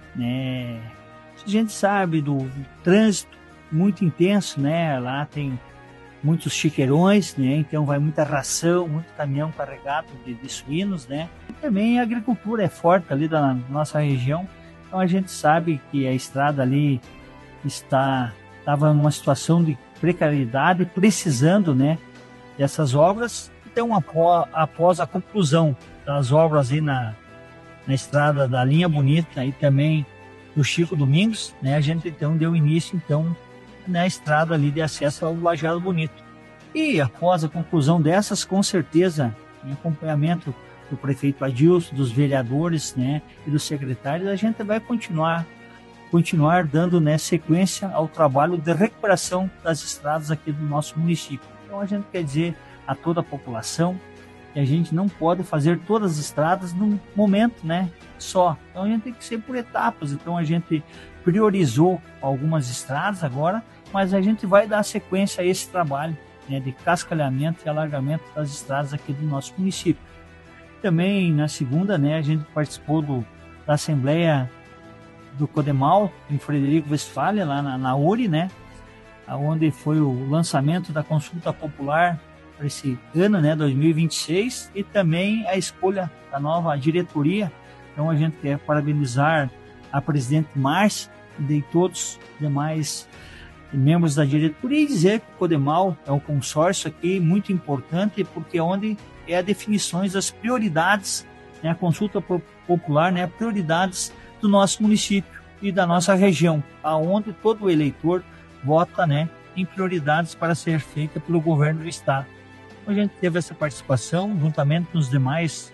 né, a gente sabe do, do trânsito muito intenso, né? Lá tem muitos chiqueirões, né? Então vai muita ração, muito caminhão carregado de, de suínos, né? E também a agricultura é forte ali da nossa região. Então a gente sabe que a estrada ali está estava numa situação de precariedade, precisando, né, dessas obras. Então após, após a conclusão das obras aí na na estrada da Linha Bonita e também do Chico Domingos, né, a gente então deu início então na estrada ali de acesso ao Lajeado Bonito. E após a conclusão dessas, com certeza, em acompanhamento do prefeito Adilson, dos vereadores, né, e dos secretários, a gente vai continuar continuar dando, né, sequência ao trabalho de recuperação das estradas aqui do nosso município. Então a gente quer dizer a toda a população que a gente não pode fazer todas as estradas num momento, né, só. Então a gente tem que ser por etapas. Então a gente priorizou algumas estradas agora, mas a gente vai dar sequência a esse trabalho, né, de cascalhamento e alargamento das estradas aqui do nosso município. Também na segunda, né, a gente participou do, da Assembleia do Codemal em Frederico Westphalen, lá na, na U R I, né, onde foi o lançamento da consulta popular para esse ano, né, dois mil e vinte e seis, e também a escolha da nova diretoria. Então a gente quer parabenizar a presidente Márcia e todos os demais membros da diretoria e dizer que o CODEMAL é um consórcio aqui muito importante, porque é onde é a definições das prioridades, né, a consulta popular, né, prioridades do nosso município e da nossa região, aonde todo eleitor vota, né, em prioridades para ser feita pelo governo do estado. A gente teve essa participação juntamente com os demais,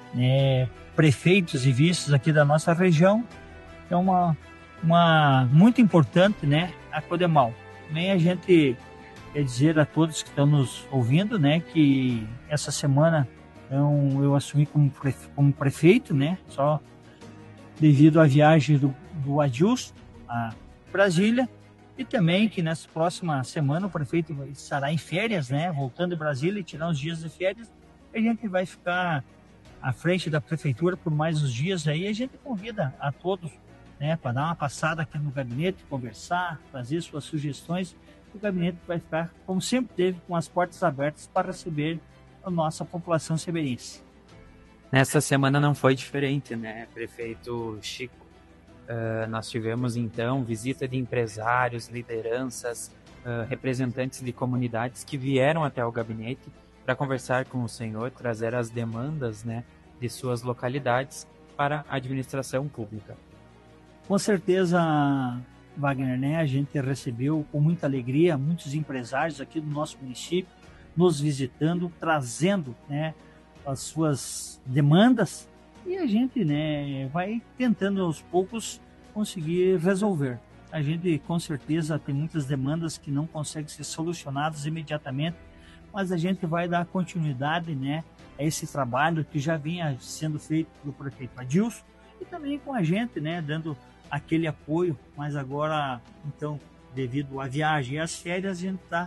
né, prefeitos e vices aqui da nossa região. É uma, uma muito importante, né, a CODEMAL. Também a gente quer dizer a todos que estão nos ouvindo, né, que essa semana então, eu assumi como, prefe, como prefeito, né, só devido à viagem do, do Adilson a Brasília. E também que nessa próxima semana o prefeito estará em férias, né? Voltando de Brasília e tirar uns dias de férias. A gente vai ficar à frente da prefeitura por mais uns dias aí. A gente convida a todos, né, para dar uma passada aqui no gabinete, conversar, fazer suas sugestões. O gabinete vai ficar, como sempre teve, com as portas abertas para receber a nossa população seberiense. Nessa semana não foi diferente, né, prefeito Chico? Uh, nós tivemos, então, visita de empresários, lideranças, uh, representantes de comunidades que vieram até o gabinete para conversar com o senhor, trazer as demandas, né, de suas localidades para a administração pública. Com certeza, Wagner, né, a gente recebeu com muita alegria muitos empresários aqui do nosso município nos visitando, trazendo, né, as suas demandas. E a gente, né, vai tentando aos poucos conseguir resolver. A gente, com certeza, tem muitas demandas que não conseguem ser solucionadas imediatamente, mas a gente vai dar continuidade, né, a esse trabalho que já vinha sendo feito pelo prefeito Adilson e também com a gente, né, dando aquele apoio. Mas agora, então, devido à viagem e às férias, a gente está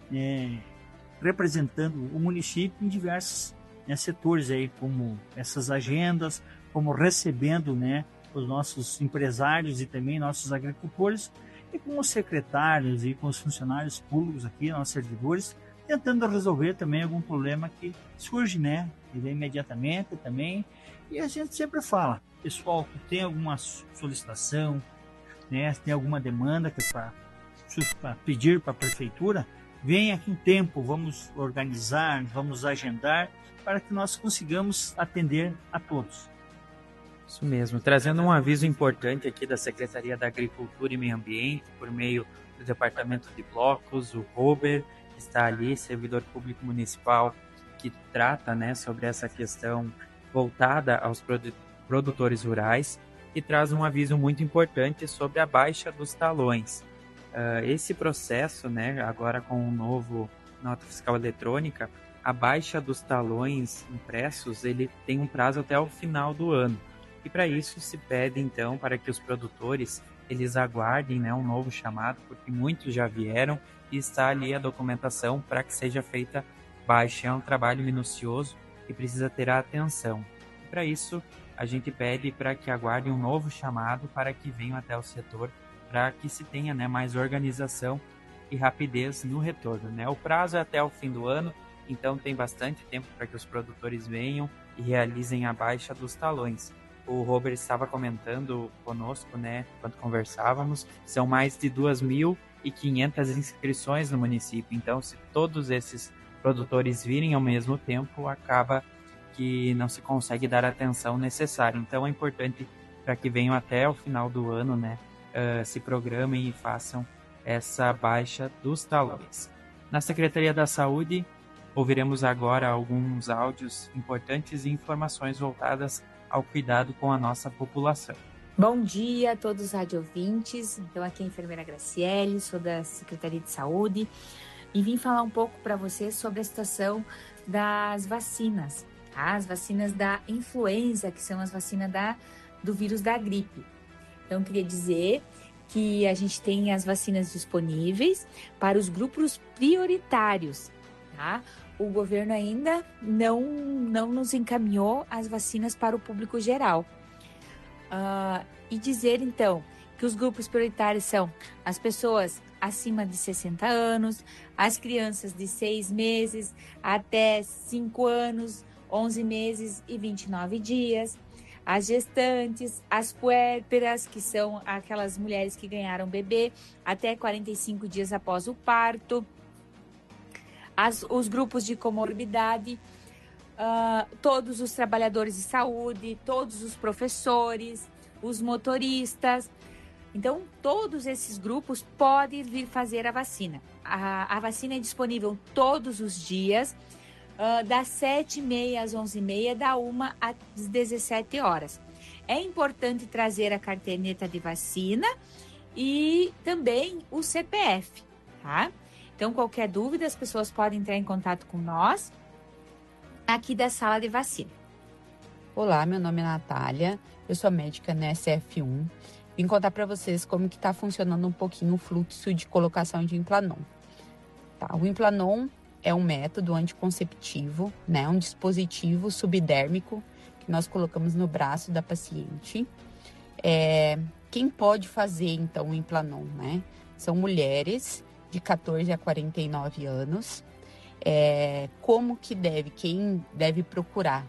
é, representando o município em diversos, né, setores aí, como essas agendas, como recebendo, né, os nossos empresários e também nossos agricultores, e com os secretários e com os funcionários públicos aqui, nossos servidores, tentando resolver também algum problema que surge, né, imediatamente também. E a gente sempre fala, pessoal, que tem alguma solicitação, né, tem alguma demanda que é para pedir para a prefeitura, venha aqui em tempo, vamos organizar, vamos agendar, para que nós consigamos atender a todos. Isso mesmo, trazendo um aviso importante aqui da Secretaria da Agricultura e Meio Ambiente, por meio do Departamento de Blocos, o Robert está ali, servidor público municipal, que trata, né, sobre essa questão voltada aos produ- produtores rurais, e traz um aviso muito importante sobre a baixa dos talões. Uh, esse processo, né, agora com o novo nota fiscal eletrônica, a baixa dos talões impressos, ele tem um prazo até o final do ano. E para isso se pede, então, para que os produtores eles aguardem, né, um novo chamado, porque muitos já vieram e está ali a documentação para que seja feita baixa. É um trabalho minucioso e precisa ter a atenção. E para isso, a gente pede para que aguardem um novo chamado para que venham até o setor, para que se tenha, né, mais organização e rapidez no retorno, né? O prazo é até o fim do ano, então tem bastante tempo para que os produtores venham e realizem a baixa dos talões. O Robert estava comentando conosco, né, quando conversávamos, são mais de duas mil e quinhentas inscrições no município, então se todos esses produtores virem ao mesmo tempo, acaba que não se consegue dar a atenção necessária. Então é importante para que venham até o final do ano, né, uh, se programem e façam essa baixa dos talões. Na Secretaria da Saúde, ouviremos agora alguns áudios importantes e informações voltadas ao cuidado com a nossa população. Bom dia a todos os radiovintes. Então aqui é a enfermeira Graciele, sou da Secretaria de Saúde e vim falar um pouco para vocês sobre a situação das vacinas, tá? As vacinas da influenza, que são as vacinas da, do vírus da gripe. Então queria dizer que a gente tem as vacinas disponíveis para os grupos prioritários, tá? O governo ainda não, não nos encaminhou as vacinas para o público geral. Uh, e dizer, então, que os grupos prioritários são as pessoas acima de sessenta anos, as crianças de seis meses até cinco anos, onze meses e vinte e nove dias, as gestantes, as puérperas, que são aquelas mulheres que ganharam bebê até quarenta e cinco dias após o parto, as, os grupos de comorbidade, uh, todos os trabalhadores de saúde, todos os professores, os motoristas. Então, todos esses grupos podem vir fazer a vacina. A, a vacina é disponível todos os dias, uh, das sete e meia às onze e meia, da uma às dezessete horas. É importante trazer a carteirinha de vacina e também o C P F, tá? Então, qualquer dúvida, as pessoas podem entrar em contato com nós aqui da sala de vacina. Olá, meu nome é Natália, eu sou médica na S F um. Vim contar para vocês como que está funcionando um pouquinho o fluxo de colocação de Implanon. Tá, o Implanon é um método anticonceptivo, né, um dispositivo subdérmico que nós colocamos no braço da paciente. É, quem pode fazer, então, o Implanon, né? São mulheres de quatorze a quarenta e nove anos. É, como que deve, quem deve procurar?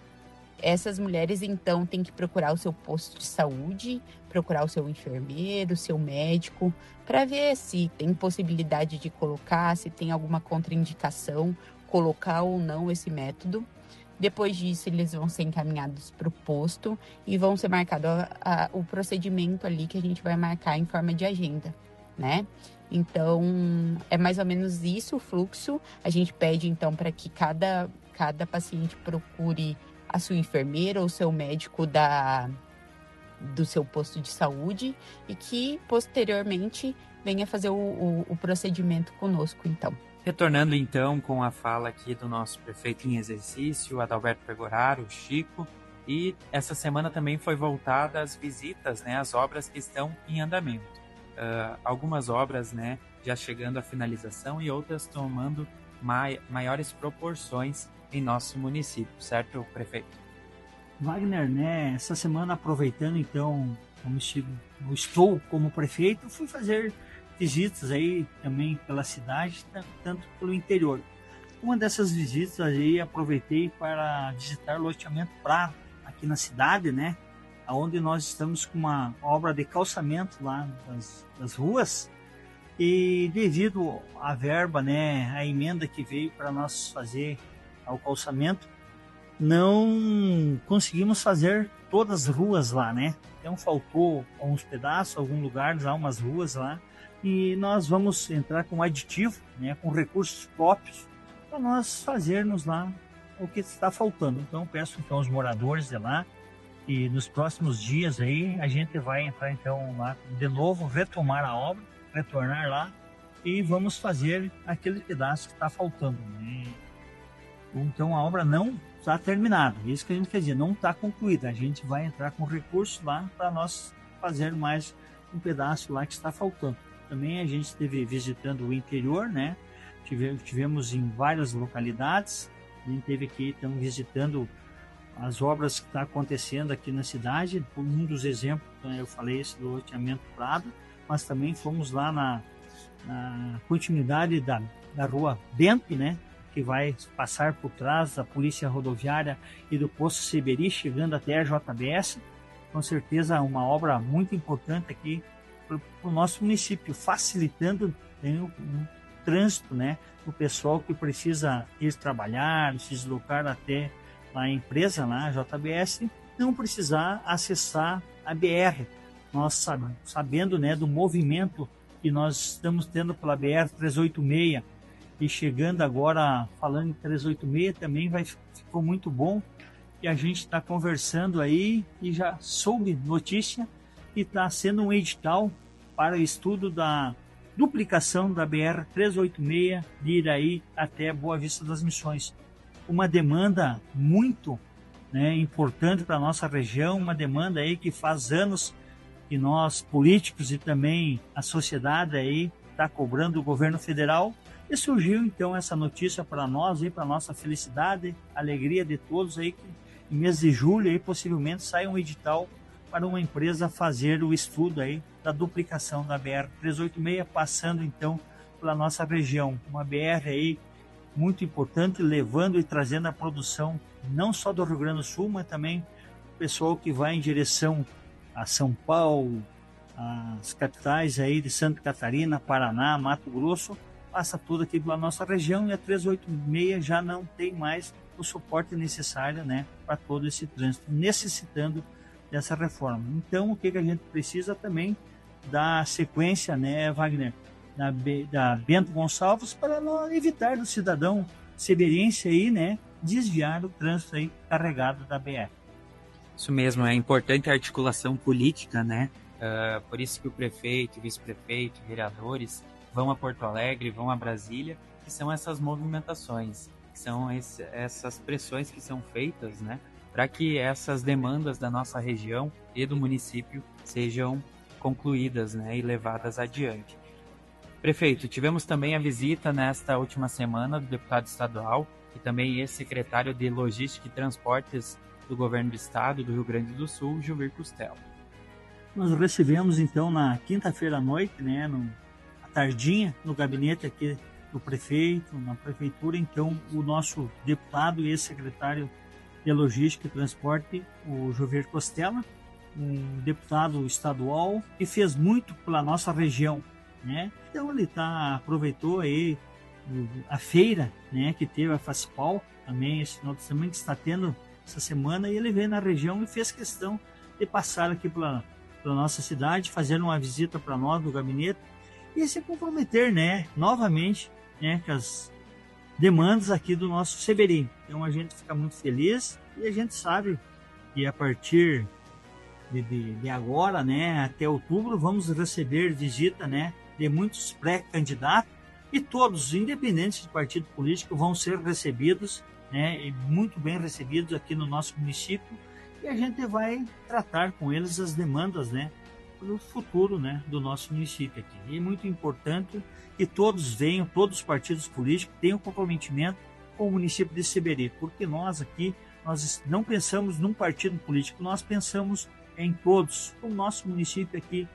Essas mulheres, então, têm que procurar o seu posto de saúde, procurar o seu enfermeiro, o seu médico, para ver se tem possibilidade de colocar, se tem alguma contraindicação, colocar ou não esse método. Depois disso, eles vão ser encaminhados para o posto e vão ser marcado a, a, o procedimento ali que a gente vai marcar em forma de agenda, né? Então, é mais ou menos isso o fluxo. A gente pede, então, para que cada, cada paciente procure a sua enfermeira ou seu médico da, do seu posto de saúde e que, posteriormente, venha fazer o, o, o procedimento conosco, então. Retornando, então, com a fala aqui do nosso prefeito em exercício, Adalberto Pegoraro, o Chico, e essa semana também foi voltada às visitas, né, às obras que estão em andamento. Uh, algumas obras, né, já chegando à finalização e outras tomando mai- maiores proporções em nosso município, certo, prefeito? Wagner, né, essa semana, aproveitando então, como eu estou como prefeito, fui fazer visitas aí também pela cidade, tanto pelo interior. Uma dessas visitas aí aproveitei para visitar o loteamento Prado, aqui na cidade, né, onde nós estamos com uma obra de calçamento lá das, das ruas, e devido à verba, né, a emenda que veio para nós fazer ao calçamento, não conseguimos fazer todas as ruas lá, né? Então faltou alguns pedaços, alguns lugares lá, umas ruas lá, e nós vamos entrar com aditivo, né, com recursos próprios, para nós fazermos lá o que está faltando. Então peço então aos moradores de lá, e nos próximos dias aí a gente vai entrar então lá de novo, retomar a obra, retornar lá e vamos fazer aquele pedaço que está faltando, né? Então a obra não está terminada, isso que a gente quer dizer, não está concluída. A gente vai entrar com recursos lá para nós fazer mais um pedaço lá que está faltando. Também a gente esteve visitando o interior, né? Tive, tivemos em várias localidades, a gente teve aqui, estamos visitando as obras que estão acontecendo aqui na cidade. Um dos exemplos, eu falei esse do loteamento Prado, mas também fomos lá na, na continuidade da, da rua Bento, né? Que vai passar por trás da Polícia Rodoviária e do Posto Seberi, chegando até a J B S. Com certeza uma obra muito importante aqui para o nosso município, facilitando né, o, o trânsito, né, o pessoal que precisa ir trabalhar, se deslocar até a empresa, lá, a J B S, não precisar acessar a B R. Nós sabemos, sabendo né, do movimento que nós estamos tendo pela B R trezentos e oitenta e seis, e chegando agora, falando em trezentos e oitenta e seis, também vai, ficou muito bom, e a gente está conversando aí, e já soube notícia, que está sendo um edital para o estudo da duplicação da B R trezentos e oitenta e seis, de Iraí até Boa Vista das Missões. Uma demanda muito né, importante para a nossa região, uma demanda aí que faz anos que nós, políticos e também a sociedade aí, está cobrando o governo federal. E surgiu então essa notícia para nós, para nossa felicidade, alegria de todos aí, que em mês de julho aí possivelmente sai um edital para uma empresa fazer o estudo aí da duplicação da B R trezentos e oitenta e seis, passando então pela nossa região. Uma B R aí muito importante, levando e trazendo a produção não só do Rio Grande do Sul, mas também o pessoal que vai em direção a São Paulo, as capitais aí de Santa Catarina, Paraná, Mato Grosso, passa tudo aqui pela nossa região, e a trezentos e oitenta e seis já não tem mais o suporte necessário, né, para todo esse trânsito, necessitando dessa reforma. Então, o que, que a gente precisa também da sequência, né, Wagner, da, da Bento Gonçalves, para não evitar do cidadão seberiense aí, né, desviar o trânsito aí carregado da B R. Isso mesmo, é importante a articulação política, né? Uh, por isso que o prefeito, vice-prefeito, vereadores vão a Porto Alegre, vão a Brasília, que são essas movimentações, que são esse, essas pressões que são feitas, né, para que essas demandas da nossa região e do município sejam concluídas, né, e levadas adiante. Prefeito, tivemos também a visita nesta última semana do deputado estadual e também ex-secretário de Logística e Transportes do Governo do Estado do Rio Grande do Sul, Gilvir Costela. Nós recebemos então na quinta-feira à noite, né, no, à tardinha, no gabinete aqui do prefeito, na prefeitura, então o nosso deputado e ex-secretário de Logística e Transporte, o Gilvir Costela, um deputado estadual que fez muito pela nossa região, né? Então ele tá, aproveitou aí a feira, né, que teve a FACIPAL também esse final de semana, que está tendo essa semana, e ele veio na região e fez questão de passar aqui pela, pela nossa cidade, fazer uma visita para nós do gabinete e se comprometer, né, novamente, né, com as demandas aqui do nosso Seberi. Então a gente fica muito feliz e a gente sabe que a partir de, de, de agora, né, até outubro, vamos receber visita, né, de muitos pré-candidatos, e todos, independentes de partido político, vão ser recebidos, né, e muito bem recebidos aqui no nosso município, e a gente vai tratar com eles as demandas, né, para o futuro, né, do nosso município aqui. E é muito importante que todos venham, todos os partidos políticos tenham comprometimento com o município de Seberi, porque nós aqui, nós não pensamos num partido político, nós pensamos em todos. O nosso município aqui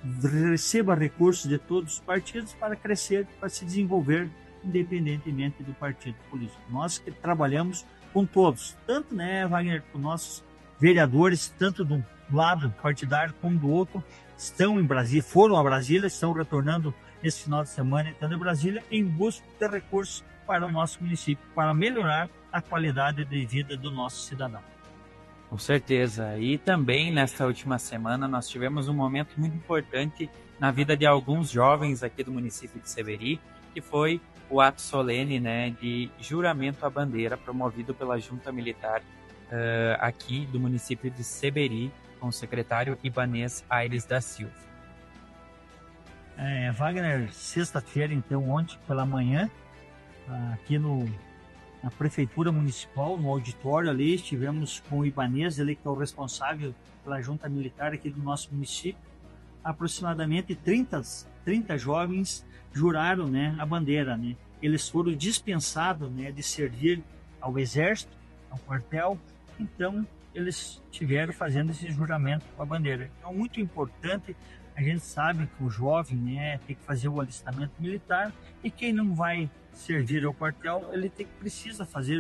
receba recursos de todos os partidos para crescer, para se desenvolver, independentemente do partido político. Nós que trabalhamos com todos, tanto, né, Wagner, com nossos vereadores, tanto do lado partidário como do outro, estão em Brasília, foram a Brasília, estão retornando esse final de semana, estando em Brasília, em busca de recursos para o nosso município, para melhorar a qualidade de vida do nosso cidadão. Com certeza. E também nesta última semana nós tivemos um momento muito importante na vida de alguns jovens aqui do município de Seberi, que foi o ato solene, né, de juramento à bandeira promovido pela Junta Militar uh, aqui do município de Seberi, com o secretário Ibanez Aires da Silva. É, Wagner, sexta-feira, então, ontem pela manhã, aqui no na Prefeitura Municipal, no auditório ali, estivemos com o Ibanez, ele que é o responsável pela Junta Militar aqui do nosso município. Aproximadamente trinta, trinta jovens juraram, né, a bandeira, né? Eles foram dispensados, né, de servir ao Exército, ao quartel, então eles estiveram fazendo esse juramento com a bandeira. Então, muito importante, a gente sabe que o jovem, né, tem que fazer o alistamento militar, e quem não vai servir ao quartel, ele tem, precisa fazer